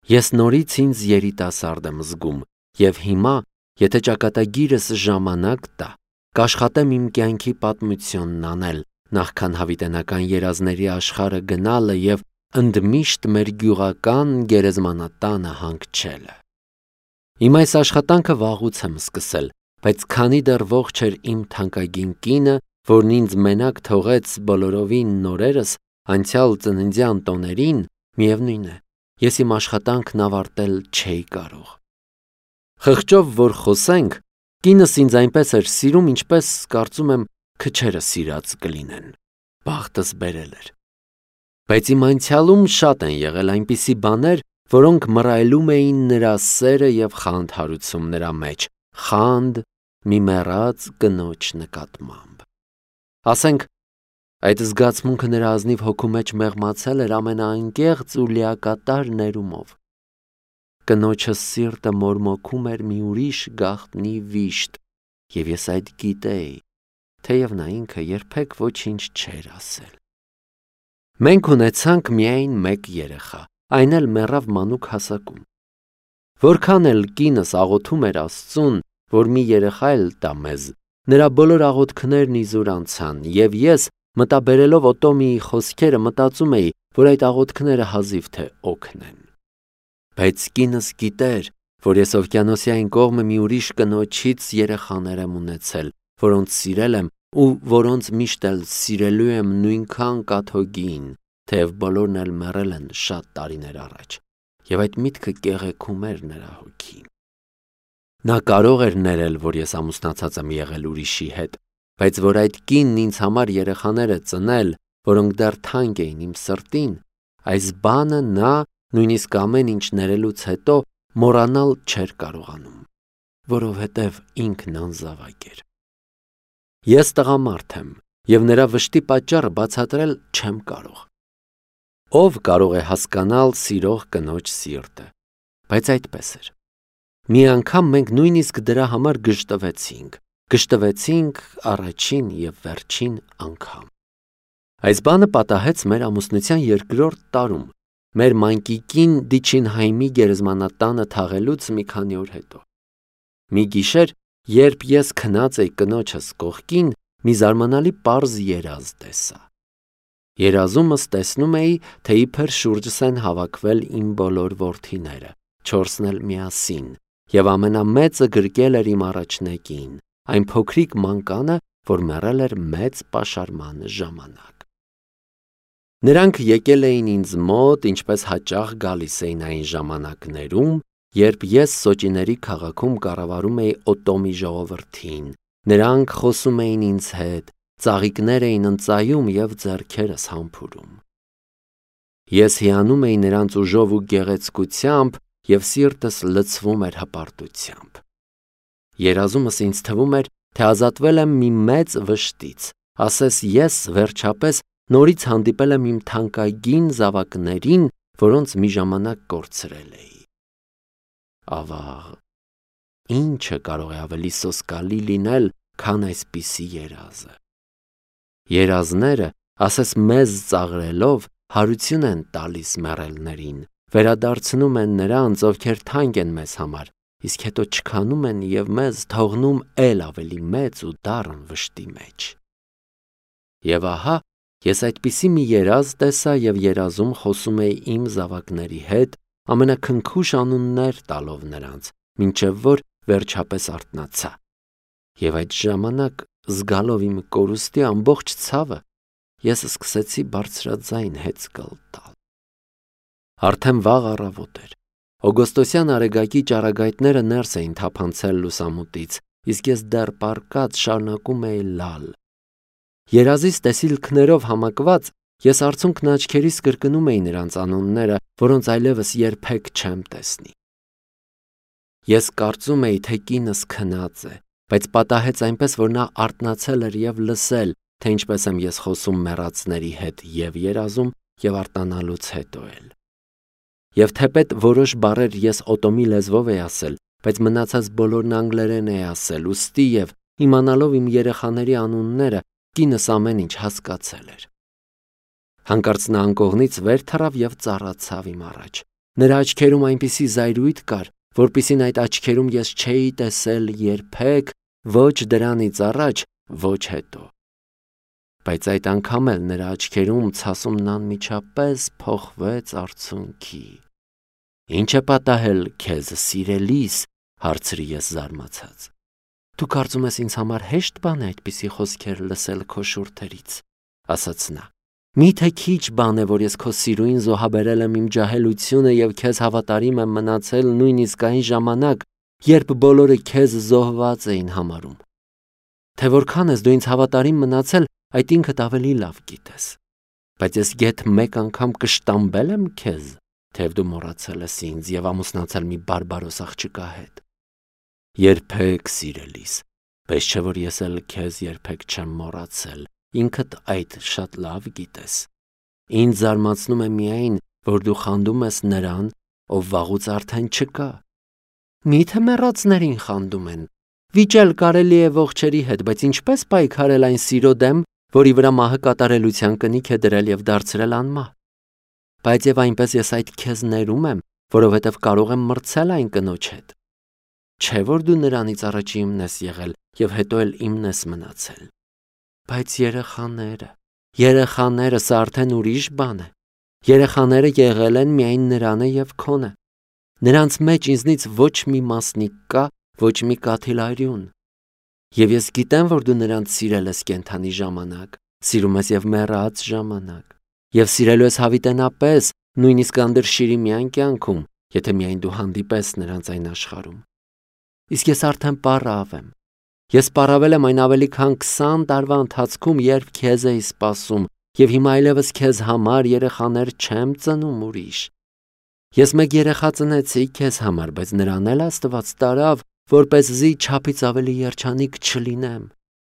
Ես նորից ինձ երիտասարդ եմ զգում, և հիմա, եթե ճակատագիրս ժամանակ տա, կաշխատեմ իմ կյանքի պատմությունն անել, նախքան հավիտենական երազների աշխարհը գնալը և ընդմիշտ մեր գյուղական գերեզմանատանը հանգչելը։ Իմ այս աշխատանքը վաղուց եմ սկսել, բայց քանի դեռ ողջ էր իմ թանկագին կինը, որն ինձ մենակ թողեց բոլորովին նորերս անցյալ ծննդյան տոներին, միևնույն է, ես իմ աշխատանքն ավարտել չէի կարող։ Խղճով որ խոսենք, կինս ինձ այնպես էր սիրում, ինչպես կարծում եմ քչերը սիրած կլինեն, բախտս բերել էր։ Բայց իմ անցյալում շատ են եղել այնպիսի բաներ, որոնք մռայլում էին նրա սերը և խանդհարություն նրա մեջ, խանդ մի մեռած կնոջ նկատմամբ։ Ասենք, այդ զգացմունքը նրա ազնիվ հոգու մեջ մեղմացել էր ամենաանկեղծ ու լիակատար ներումով։ Կնոջս սիրտը մորմոքում էր մի ուրիշ գաղտնի վիշտ, և ես այդ գիտեի, թեև նա ինքը երբեք ոչինչ չէր ասել։ Մենք ունեցանք միայն մեկ երեխա, այն էլ մեռավ մանուկ հասակում։ Որքան էլ կինս աղոթում էր Աստծուն, որ մի երեխա էլ տա մեզ, նրա բոլոր աղոթքներն իզուր անցան, և ես, մտաբերելով Օտոմիի խոսքերը, մտածում էի, որ այդ աղոթքները հազիվ թե օգնեն։ Բայց կինս գիտեր, որ ես օվկիանոսի այն կողմը մի ուրիշ կնոջից երեխաներ եմ ունեցել, որոնց սիրել եմ ու որոնց միշտ էլ սիրելու եմ նույնքան կաթողին, թեև բոլորն էլ մեռել են շատ տարիներ առաջ, և այդ միտքը կեղեքում էր նրա հոգին։ Նա կարող էր ներել, որ ես ամուսնացած եմ եղել ուրիշի հետ, բայց որ այդ կինն ինձ համար երեխաներ է ծնել, որոնք դեռ թանկ էին իմ սրտին, այս բանը նա, նույնիսկ ամեն ինչ ներելուց հետո, մոռանալ չէր կարողանում, որովհետև ինքն անզավակ էր։ Ես տղամարդ եմ, և նրա վշտի պատճառը բացատրել չեմ կարող։ Ով կարող է հասկանալ սիրող կնոջ սիրտը, բայց այդպես էր։ Մի անգամ մենք նույնիսկ դրա համար գժտվեցինք առաջին և վերջին անգամ։ Այս բանը պատահեց մեր ամուսնության 2-րդ տարում, մեր մանկիկին Դիչինհայմի գերեզմանատանը թաղելուց մի քանի օր հետո։ Մի գիշեր, երբ ես քնած էի կնոջս կողքին, մի զարմանալի պարզ երազ տեսա։ Երազումս տեսնում էի, թե իբր շուրջս են հավաքվել իմ բոլոր որդիները, 4-ն էլ միասին, և ամենամեծը գրկել էր իմ առաջնեկին, այն փոքրիկ մանկանը, որ մեռել էր մեծ պաշարման ժամանակ։ Նրանք եկել էին ինձ մոտ, ինչպես հաճախ գալիս էին այն ժամանակներում, երբ ես Սոճիների քաղաքում կառավարում էի Օտոմի ժողովրդին, նրանք խոսում էին ինձ հետ, ծաղիկներ էին ընծայում և ձեռքերս համբուրում։ Ես հիանում էի նրանց ուժով ու գեղեցկությամբ և սիրտս լցվում էր հպարտությամբ։ Երազումս ինձ թվում էր, թե ազատվել եմ մի մեծ վշտից, ասես ես վերջապես նորից հանդիպել եմ իմ թանկագին զավակներին, որոնց մի ժամանակ կորցրել էի։ Ավաղ, ինչը կարող է ավելի սոսկալի լինել, քան այսպիսի երազը։ Երազները, ասես մեզ ծաղրելով, հարություն են տալիս մեռելներին, վերադարձնում են նրանց, ովքեր թանկ են մեզ համար, իսկ հետո չքանում են և մեզ թողնում էլ ավելի մեծ ու դառն վշտի մեջ։ Եվ ահա, ես այդպիսի մի երազ տեսա և երազում խոսում էի իմ զավակների հետ, ամենաքնքուշ անուններ տալով նրանց, մինչև որ վերջապես արթնացա։ Եվ այդ ժամանակ, զգալով իմ կորուստի ամբողջ ցավը, ես սկսեցի բարձրաձայն հեծկլ տալ։ Արդեն վաղ առավոտ էր։ Օգոստոսյան արեգակի ճառագայթները ներս էին թափանցել լուսամուտից, իսկ ես դեռ պառկած շարունակում էի լալ։ Երազիս տեսիլքներով համակված, ես արցունքն աչքերիս կրկնում էի նրանց անունները, որոնց այլևս երբեք չեմ տեսնի։ Ես կարծում էի, թե կինս քնած է, բայց պատահեց այնպես, որ նա արթնացել էր և լսել, թե ինչպես եմ ես խոսում մեռածների հետ և երազում, և արտանալուց հետո էլ։ Եվ թեպետ որոշ բառեր ես Օտոմի լեզվով էի ասել, բայց մնացած բոլորն անգլերեն էի ասել, ուստի և իմանալով իմ երեխաների անունները, կինս ամեն ինչ հասկացել էր։ Հանկարծ նա անկողնից վեր թռավ և ծառացավ իմ առաջ, Նրա աչքերում այնպիսի զայրույթ կար, որպիսին այդ աչքերում ես չէի տեսել երբեք, ոչ դրանից առաջ, ոչ հետո։ Բայց այդ անգամ էլ նրա աչքերում ցասումն անմիջապես փոխվեց արցունքի։ Ինչ է պատահել քեզ, սիրելիս, հարցրի ես զարմացած։ Դու կարծում ես ինձ համար հեշտ բան է այդպիսի խոսքեր լսել քո շուրթերից, ասաց նա։ Միթե քիչ բան է, որ ես քո սիրուին զոհաբերել եմ իմ ջահելությունը և քեզ հավատարիմ եմ մնացել նույնիսկ այն ժամանակ, երբ բոլորը քեզ զոհված էին համարում։ Թե որքան ես դու ինձ հավատարիմ մնացել, այդ ինքդ ավելի լավ գիտես։ Բայց ես գեթ մեկ անգամ կշտամբել եմ քեզ, թեև դու մոռացել ես ինձ և ամուսնացել մի բարբարոս աղջկա հետ։ Երբեք, սիրելիս, պես չէ որ ես էլ քեզ երբեք չեմ մոռացել, ինքդ այդ շատ լավ գիտես։ Ինձ զարմացնում է միայն, որ դու խանդում ես նրան, ով վաղուց արդեն չկա։ Միթե մեռածներին խանդում են։ Վիճել կարելի է ողջերի հետ, բայց ինչպես պայքարել այն սիրո դեմ, որի վրա մահը կատարելության կնիք է դրել և դարձրել անմահ։ Բայց և այնպես ես այդ քեզ ներում եմ, որովհետև կարող եմ մրցել այն կնոջ հետ։ Չէ որ դու նրանից առաջինն ես եղել և հետո էլ իմն ես մնացել։ Բայց երեխաները, սա արդեն ուրիշ բան է։ Երեխաները եղել են միայն նրանը և քոնը։ Նրանց մեջ ինձնից ոչ մի մասնիկ կա, ոչ մի կաթիլարյուն։ Եվ ես գիտեմ, որ դու նրանց սիրել ես կենդանի ժամանակ, սիրում ես և մեռած ժամանակ, և սիրելու ես հավիտենապես, նույնիսկ անդրշիրի միայն կյանքում, եթե միայն դու հանդիպես նրանց այն աշխարհում։ Իսկ ես արդեն պառավ եմ։ Ես պառավել եմ այն ավելի քան 20 տարվա ընթացքում, երբ քեզ էի սպասում, և հիմա այլևս քեզ համար երեխաներ չեմ ծնում ուրիշ։ Ես մեկ երեխա ծնեցի քեզ համար, բայց նրան էլ Աստված տարավ, որպեսզի չափից ավելի երջանիկ չլինեմ։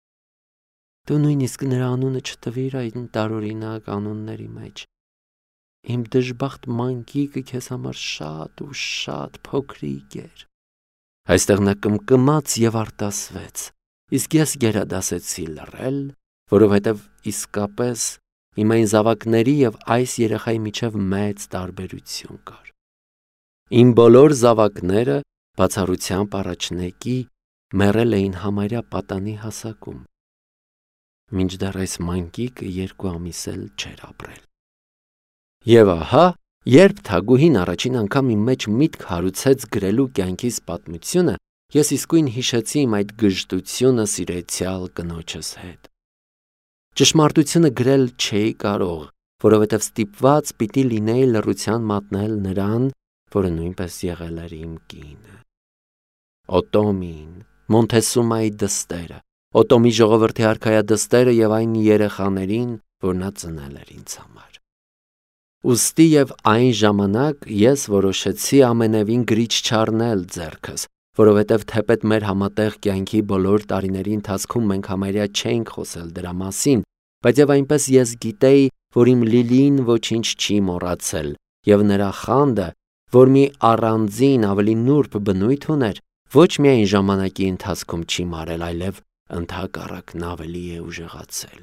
Դու նույնիսկ նրա անունը չտվիր այն տարօրինակ անունների մեջ։ Իմ դժբախտ մանկիկը քեզ համար շատ ու շատ փոքրիկ էր։ Այստեղ նա կմկմաց և արտասվեց, իսկ ես գերադասեցի լռել, որովհետև իսկապես իմ այն զավակների և այս երեխայի միջև մեծ տարբերություն կար։ Իմ բոլոր զավակները, բացառությամբ առաջնեկի, մեռել էին համարյա պատանի հասակում։ Մինչդեռ այս մանկիկը 2 ամիս էլ չէր ապրել։ Եվ ահա, երբ Թագուհին առաջին անգամ իմ մեջ միտք հարուցեց գրելու կյանքիս պատմությունը, ես իսկույն հիշեցի իմ այդ գժտությունը սիրեցյալ կնոջս հետ։ Ճշմարտությունը գրել չէի կարող, որովհետև ստիպված պիտի լինեի լռության մատնել նրան, որը նույնպես եղել էր իմ կինը։ Օտոմին, Մոնթեսումայի դստերը, Օտոմի ժողովրդի արքայադստերը և այն երեխաներին, որ նա ծնել էր ինձ համար։ Ուստի և այն ժամանակ ես որոշեցի ամենևին գրիչ չառնել ձեռքս, որովհետև թեպետ մեր համատեղ կյանքի բոլոր տարիների ընթացքում մենք համարյա չէինք խոսել դրա մասին, բայց և այնպես ես գիտեի, որ իմ Լիլին ոչինչ չի մոռացել, և նրա խանդը, որ մի առանձին ավելի նուրբ բնույթ ուներ, ոչ միայն ժամանակի ընթացքում չի մարել, այլև ընդհակառակն ավելի է ուժեղացել։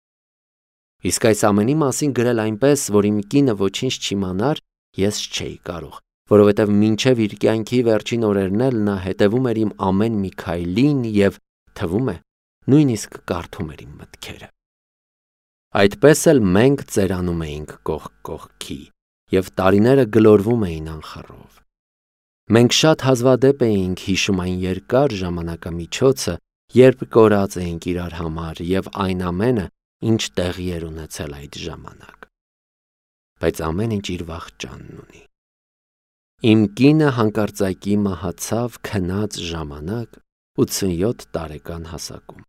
Իսկ այս ամենի մասին գրել այնպես, որ իմ կինը ոչինչ չիմանար, ես չէի կարող, որովհետև մինչև իր կյանքի վերջին օրերն էլ նա հետևում էր իմ ամեն մի քայլին և, թվում է, նույնիսկ կարդում էր իմ մտքերը։ Այդպես էլ մենք ծերանում էինք կողք կողքի, և տարիները գլորվում էին անխռով։ Մենք շատ հազվադեպ էինք հիշում այն երկար ժամանակամիջոցը, երբ կորած էինք իրար համար և այն ամենը, ինչ տեղի էր ունեցել այդ ժամանակ։ Բայց ամեն ինչ իր վախճանն ունի։ Իմ կինը հանկարծակի մահացավ քնած ժամանակ 87 տարեկան հասակում։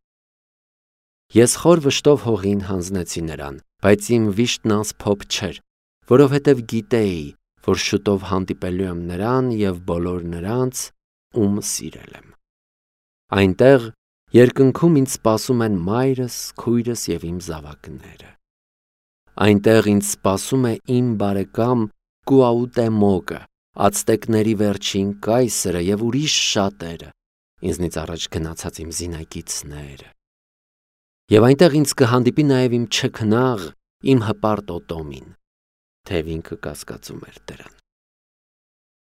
Ես խոր վշտով հողին հանձնեցի նրան, բայց իմ վիշտն անսփոփ չէր, որովհետև գիտեի, որ շուտով հանդիպելու եմ նրան և բոլոր նրանց, ում սիրել եմ։ Այնտեղ երկնքում ինձ սպասում են մայրս, քույրս և իմ զավակները։ Այնտեղ ինձ սպասում է իմ բարեկամ Կուաուտեմոկը, ացտեկների վերջին կայսրը և ուրիշ շատերը, ինձնից առաջ գնացած իմ զինակիցները։ Եվ այնտեղ ինձ կհանդիպի նաև իմ չքնաղ, իմ հպարտ Օտոմին, թեև ինքը կասկածում էր դրան։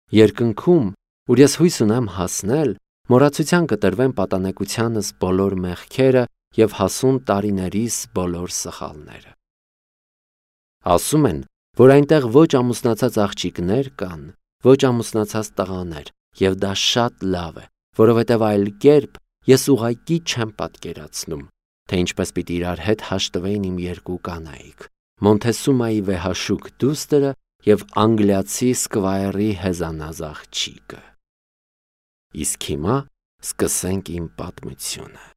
Երկնքում, ուր ես հույս ունեմ հասնել, մոռացության կտրվեն պատանեկությանս բոլոր մեղքերը և հասուն տարիներիս բոլոր սխալները։ Ասում են, որ այնտեղ ոչ ամուսնացած աղջիկներ կան, ոչ ամուսնացած տղաներ, և դա շատ լավ է, որովհետև այլ կերպ ես ուղղակի չեմ պատկերացնում, թե ինչպես պիտի իրար հետ հաշտվեին իմ երկու կանայք՝ Մոնթեսումայի վեհաշուք դուստրը և անգլիացի սկվայրի հեզանազ աղջիկը։ Իսկ հիմա սկսենք իմ պատմությունը։